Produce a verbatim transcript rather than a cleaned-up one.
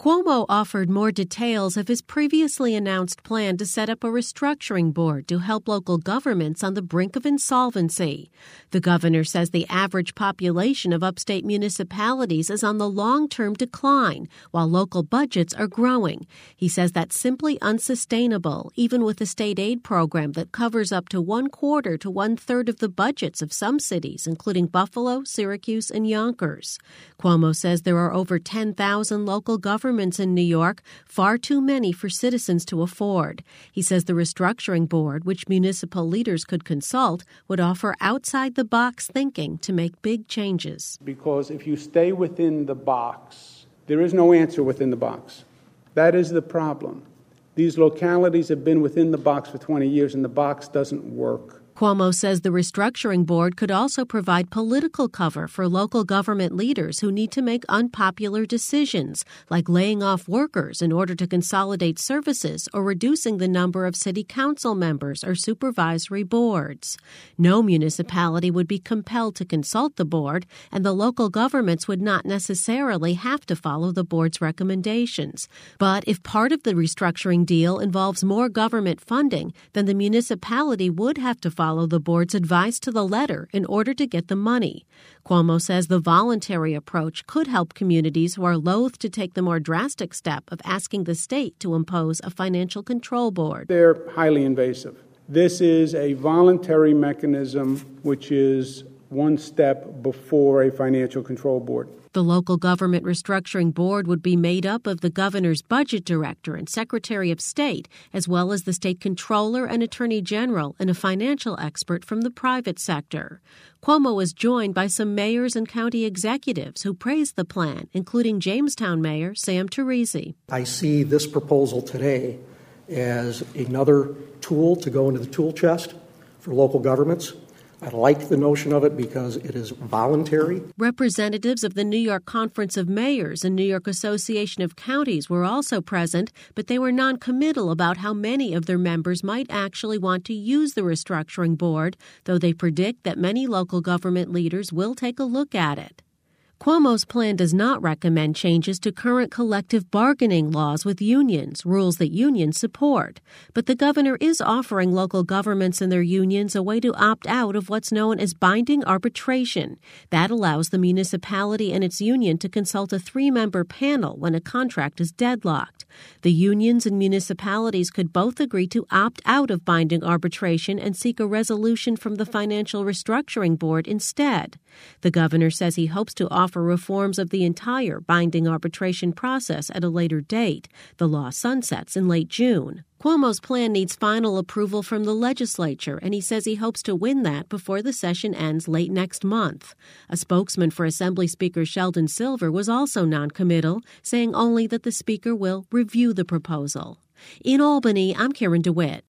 Cuomo offered more details of his previously announced plan to set up a restructuring board to help local governments on the brink of insolvency. The governor says the average population of upstate municipalities is on the long-term decline, while local budgets are growing. He says that's simply unsustainable, even with a state aid program that covers up to one quarter to one-third of the budgets of some cities, including Buffalo, Syracuse, and Yonkers. Cuomo says there are over ten thousand local governments in New York, far too many for citizens to afford. He says the restructuring board, which municipal leaders could consult, would offer outside-the-box thinking to make big changes. Because if you stay within the box, there is no answer within the box. That is the problem. These localities have been within the box for twenty years, and the box doesn't work. Cuomo says the restructuring board could also provide political cover for local government leaders who need to make unpopular decisions, like laying off workers in order to consolidate services or reducing the number of city council members or supervisory boards. No municipality would be compelled to consult the board, and the local governments would not necessarily have to follow the board's recommendations. But if part of the restructuring deal involves more government funding, then the municipality would have to follow follow the board's advice to the letter in order to get the money. Cuomo says the voluntary approach could help communities who are loath to take the more drastic step of asking the state to impose a financial control board. They're highly invasive. This is a voluntary mechanism which is one step before a financial control board. The local government restructuring board would be made up of the governor's budget director and secretary of state, as well as the state comptroller and attorney general and a financial expert from the private sector. Cuomo was joined by some mayors and county executives who praised the plan, including Jamestown Mayor Sam Teresi. I see this proposal today as another tool to go into the tool chest for local governments. I like the notion of it because it is voluntary. Representatives of the New York Conference of Mayors and New York Association of Counties were also present, but they were non-committal about how many of their members might actually want to use the restructuring board, though they predict that many local government leaders will take a look at it. Cuomo's plan does not recommend changes to current collective bargaining laws with unions, rules that unions support. But the governor is offering local governments and their unions a way to opt out of what's known as binding arbitration. That allows the municipality and its union to consult a three-member panel when a contract is deadlocked. The unions and municipalities could both agree to opt out of binding arbitration and seek a resolution from the Financial Restructuring Board instead. The governor says he hopes to offer reforms of the entire binding arbitration process at a later date. The law sunsets in late June. Cuomo's plan needs final approval from the legislature, and he says he hopes to win that before the session ends late next month. A spokesman for Assembly Speaker Sheldon Silver was also noncommittal, saying only that the speaker will review the proposal. In Albany, I'm Karen DeWitt.